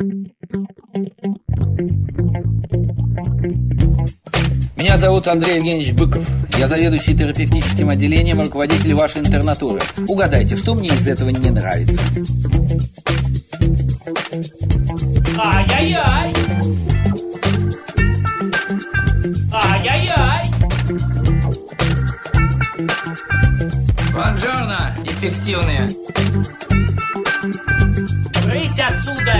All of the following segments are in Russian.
Меня зовут Андрей Евгеньевич Быков. Я заведующий терапевтическим отделением, руководитель вашей интернатуры. Угадайте, что мне из этого не нравится? Ай-яй-яй! Ай-яй-яй! Бонжорно, эффективные. Брысь отсюда!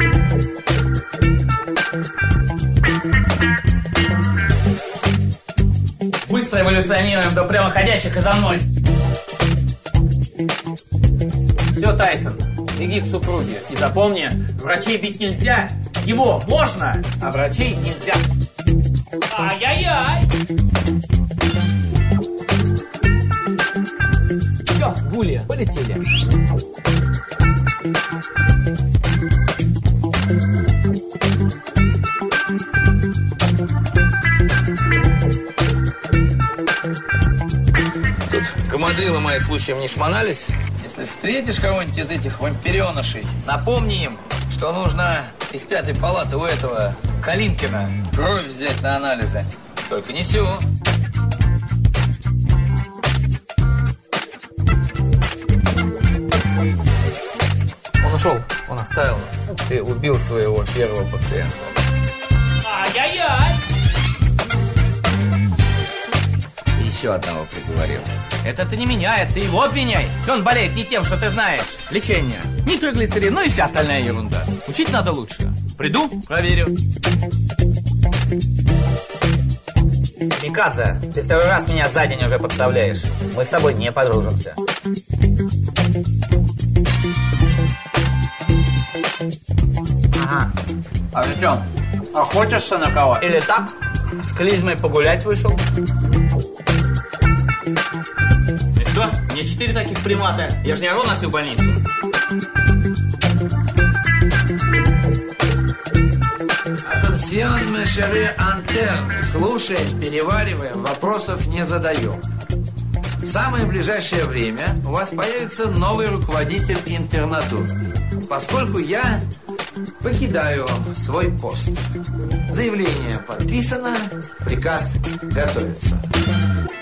Быстро эволюционируем до прямоходящих из А0. Все, Тайсон, беги к супруге. И запомни, врачей бить нельзя. Его можно, а врачей нельзя. Ай-яй-яй! Все, Гулия, полетели. Тут гамадрилы мои случаем не шмонались. Если встретишь кого-нибудь из этих вампиренышей, напомни им, что нужно из 5-й палаты у этого Калинкина кровь взять на анализы. Только не всю. Он ушел, он оставил нас. Ты убил своего первого пациента. Ай-яй-яй! Еще одного приговорил. Это ты не меня, это ты его обвиняй. Он болеет не тем, что ты знаешь. Лечение, нитроглицерин, ну и вся остальная ерунда. Учить надо лучше. Приду, проверю. Микадзе, ты второй раз меня за день уже подставляешь. Мы с тобой не подружимся. Ага. А ты что, охотишься на кого? Или так, с клизмой погулять вышел? И что? Мне 4 таких примата. Я же не ору носил в больницу. Атенсион, мешере антерны. Слушаем, перевариваем, вопросов не задаем. В самое ближайшее время у вас появится новый руководитель интернатуры. Поскольку я покидаю свой пост. Заявление подписано, приказ готовится.